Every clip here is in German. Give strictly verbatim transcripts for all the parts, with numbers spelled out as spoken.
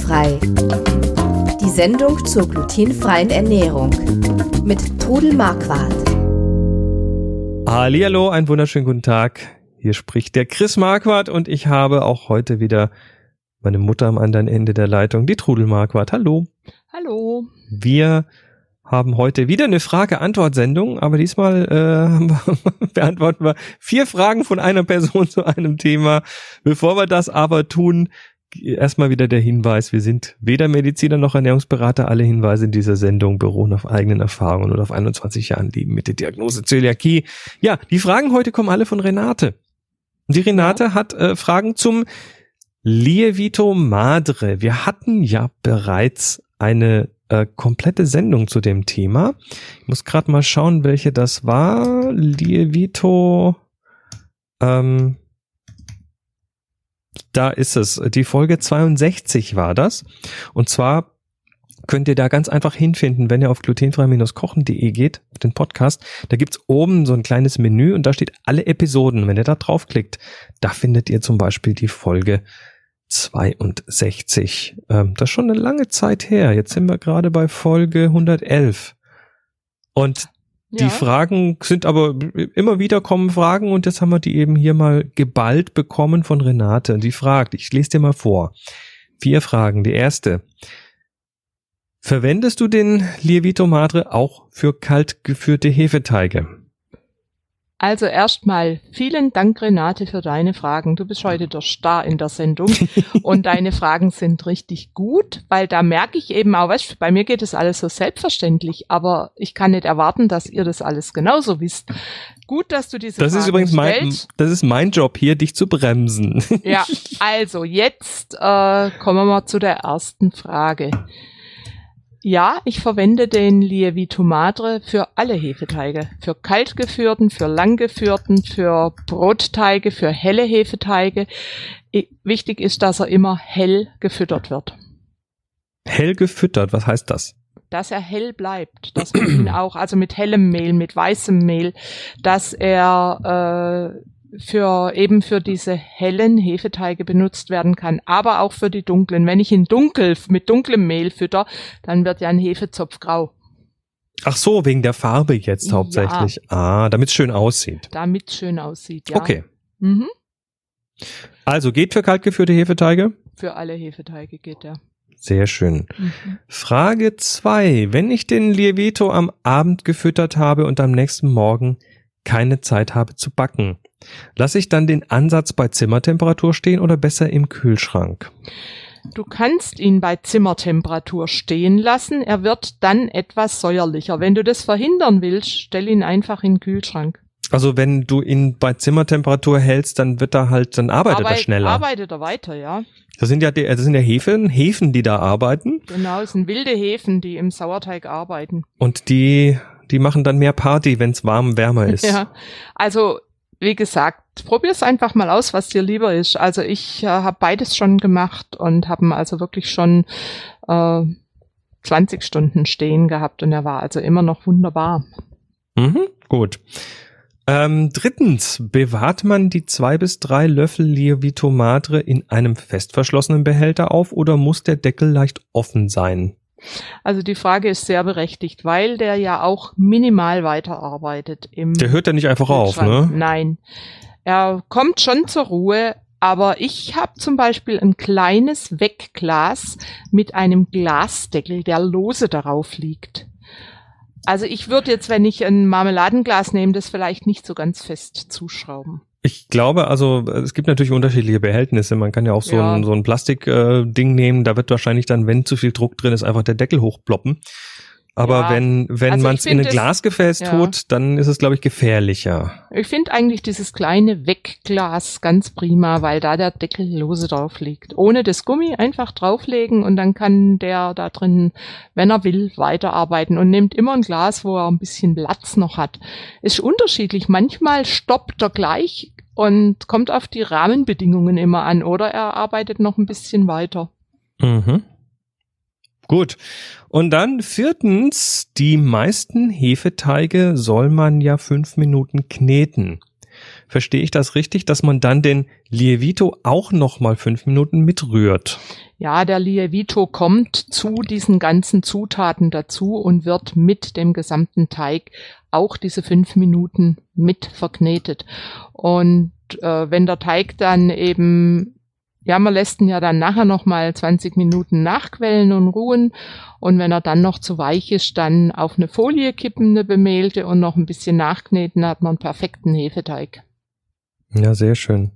Glutenfrei. Die Sendung zur glutenfreien Ernährung mit Trudel Marquardt. Hallihallo, einen wunderschönen guten Tag. Hier spricht der Chris Marquardt und ich habe auch heute wieder meine Mutter am anderen Ende der Leitung, die Trudel Marquardt. Hallo. Hallo. Wir haben heute wieder eine Frage-Antwort-Sendung, aber diesmal äh, beantworten wir vier Fragen von einer Person zu einem Thema. Bevor wir das aber tun, erstmal wieder der Hinweis, wir sind weder Mediziner noch Ernährungsberater. Alle Hinweise in dieser Sendung beruhen auf eigenen Erfahrungen und auf einundzwanzig Jahren Leben mit der Diagnose Zöliakie. Ja, die Fragen heute kommen alle von Renate. Die Renate ja. hat äh, Fragen zum Lievito Madre. Wir hatten ja bereits eine äh, komplette Sendung zu dem Thema. Ich muss gerade mal schauen, welche das war. Lievito, ähm, da ist es. Die Folge zweiundsechzig war das. Und zwar könnt ihr da ganz einfach hinfinden, wenn ihr auf glutenfrei kochen punkt de geht, den Podcast. Da gibt's oben so ein kleines Menü und da steht alle Episoden. Wenn ihr da draufklickt, da findet ihr zum Beispiel die Folge zweiundsechzig. Ähm, das ist schon eine lange Zeit her. Jetzt sind wir gerade bei Folge hundertelf. Und die ja. Fragen sind aber, immer wieder kommen Fragen und jetzt haben wir die eben hier mal geballt bekommen von Renate. Und die fragt, ich lese dir mal vor. Vier Fragen. Die erste. Verwendest du den Lievito Madre auch für kalt geführte Hefeteige? Also erstmal vielen Dank, Renate, für deine Fragen. Du bist heute der Star in der Sendung und deine Fragen sind richtig gut, weil da merke ich eben auch, weißt, bei mir geht es alles so selbstverständlich, aber ich kann nicht erwarten, dass ihr das alles genauso wisst. Gut, dass du diese das Fragen ist übrigens mein, stellst. Das ist mein Job hier, dich zu bremsen. Ja, also jetzt äh, kommen wir mal zu der ersten Frage. Ja, ich verwende den Lievito Madre für alle Hefeteige. Für kaltgeführten, für langgeführten, für Brotteige, für helle Hefeteige. Wichtig ist, dass er immer hell gefüttert wird. Hell gefüttert, was heißt das? Dass er hell bleibt, dass man ihn auch, also mit hellem Mehl, mit weißem Mehl, dass er äh, für eben für diese hellen Hefeteige benutzt werden kann, aber auch für die dunklen. Wenn ich ihn dunkel mit dunklem Mehl fütter, dann wird ja ein Hefezopf grau. Ach so, wegen der Farbe jetzt hauptsächlich. Ja. Ah, damit es schön aussieht. Damit es schön aussieht, ja. Okay. Mhm. Also geht für kaltgeführte Hefeteige? Für alle Hefeteige geht er. Sehr schön. Mhm. Frage zwei. Wenn ich den Lievito am Abend gefüttert habe und am nächsten Morgen keine Zeit habe zu backen, lasse ich dann den Ansatz bei Zimmertemperatur stehen oder besser im Kühlschrank? Du kannst ihn bei Zimmertemperatur stehen lassen. Er wird dann etwas säuerlicher. Wenn du das verhindern willst, stell ihn einfach in den Kühlschrank. Also wenn du ihn bei Zimmertemperatur hältst, dann wird er halt, dann arbeitet Arbeit, er schneller. Arbeitet er weiter, ja. Das sind ja die, das sind ja Hefen, Hefen, die da arbeiten. Genau, es sind wilde Hefen, die im Sauerteig arbeiten. Und die, die machen dann mehr Party, wenn es warm, wärmer ist. Ja, also wie gesagt, probier's einfach mal aus, was dir lieber ist. Also ich äh, habe beides schon gemacht und habe also wirklich schon äh, zwanzig Stunden stehen gehabt und er war also immer noch wunderbar. Mhm, gut. Ähm, drittens, bewahrt man die zwei bis drei Löffel Lievito Madre in einem festverschlossenen Behälter auf oder muss der Deckel leicht offen sein? Also die Frage ist sehr berechtigt, weil der ja auch minimal weiterarbeitet. Im der hört ja nicht einfach auf, ne? Nein, er kommt schon zur Ruhe, aber ich habe zum Beispiel ein kleines Wegglas mit einem Glasdeckel, der lose darauf liegt. Also ich würde jetzt, wenn ich ein Marmeladenglas nehme, das vielleicht nicht so ganz fest zuschrauben. Ich glaube, also es gibt natürlich unterschiedliche Behältnisse. Man kann ja auch so ja. ein so ein Plastikding äh, nehmen. Da wird wahrscheinlich dann, wenn zu viel Druck drin ist, einfach der Deckel hochploppen. Aber ja. wenn wenn also man es in ein Glasgefäß ja. tut, dann ist es, glaube ich, gefährlicher. Ich finde eigentlich dieses kleine Wegglas ganz prima, weil da der Deckel lose drauf liegt. Ohne das Gummi einfach drauflegen und dann kann der da drin, wenn er will, weiterarbeiten und nimmt immer ein Glas, wo er ein bisschen Platz noch hat. Ist unterschiedlich. Manchmal stoppt er gleich und kommt auf die Rahmenbedingungen immer an oder er arbeitet noch ein bisschen weiter. Mhm. Gut. Und dann viertens, die meisten Hefeteige soll man ja fünf Minuten kneten. verstehe ich das richtig, dass man dann den Lievito auch nochmal fünf Minuten mitrührt? Ja, der Lievito kommt zu diesen ganzen Zutaten dazu und wird mit dem gesamten Teig auch diese fünf Minuten mit verknetet. Und äh, wenn der Teig dann eben, ja, man lässt ihn ja dann nachher nochmal zwanzig Minuten nachquellen und ruhen. Und wenn er dann noch zu weich ist, dann auf eine Folie kippen, eine bemehlte und noch ein bisschen nachkneten, hat man einen perfekten Hefeteig. Ja, sehr schön.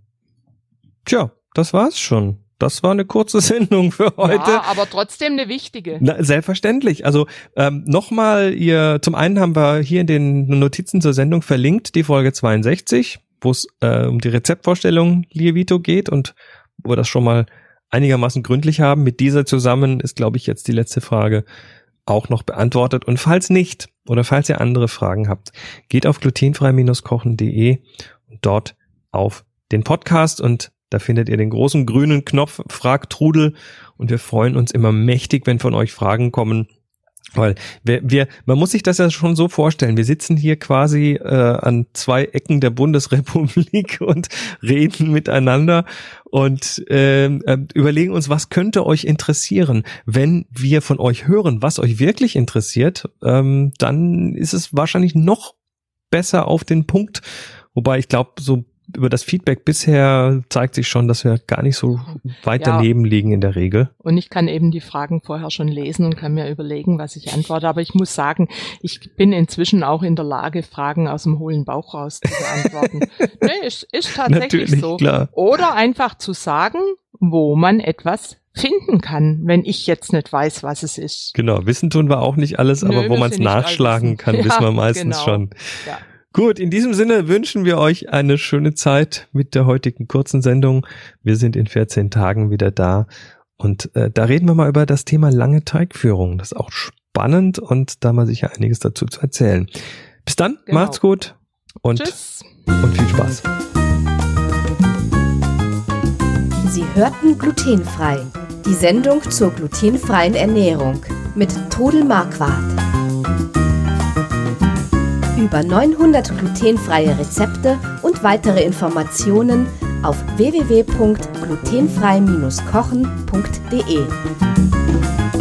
Tja, das war's schon. Das war eine kurze Sendung für heute. Ja, aber trotzdem eine wichtige. Na, selbstverständlich. Also ähm, nochmal, ihr, zum einen haben wir hier in den Notizen zur Sendung verlinkt die Folge zweiundsechzig, wo es äh, um die Rezeptvorstellung Lievito geht und wo wir das schon mal einigermaßen gründlich haben. Mit dieser zusammen ist, glaube ich, jetzt die letzte Frage auch noch beantwortet. Und falls nicht oder falls ihr andere Fragen habt, geht auf glutenfrei Bindestrich kochen Punkt de und dort auf den Podcast und da findet ihr den großen grünen Knopf Frag Trudel und wir freuen uns immer mächtig, wenn von euch Fragen kommen, weil wir, wir man muss sich das ja schon so vorstellen, wir sitzen hier quasi äh, an zwei Ecken der Bundesrepublik und reden miteinander und äh, äh, überlegen uns, was könnte euch interessieren. Wenn wir von euch hören, was euch wirklich interessiert, ähm, dann ist es wahrscheinlich noch besser auf den Punkt, wobei ich glaube, so über das Feedback bisher zeigt sich schon, dass wir gar nicht so weit ja. daneben liegen in der Regel. Und ich kann eben die Fragen vorher schon lesen und kann mir überlegen, was ich antworte. Aber ich muss sagen, ich bin inzwischen auch in der Lage, Fragen aus dem hohlen Bauch raus zu beantworten. Nee, ist, ist tatsächlich Natürlich, so. Klar. Oder einfach zu sagen, wo man etwas finden kann, wenn ich jetzt nicht weiß, was es ist. Genau, wissen tun wir auch nicht alles, Nö, aber wo man es nachschlagen kann, ja, wissen wir meistens genau. schon. Ja. Gut, in diesem Sinne wünschen wir euch eine schöne Zeit mit der heutigen kurzen Sendung. Wir sind in vierzehn Tagen wieder da und äh, da reden wir mal über das Thema lange Teigführung. Das ist auch spannend und da haben wir sicher einiges dazu zu erzählen. Bis dann, Genau. macht's gut und, Tschüss. und viel Spaß. Sie hörten Glutenfrei, die Sendung zur glutenfreien Ernährung mit Trudel Marquardt. Über neunhundert glutenfreie Rezepte und weitere Informationen auf w w w punkt glutenfrei Bindestrich kochen Punkt de.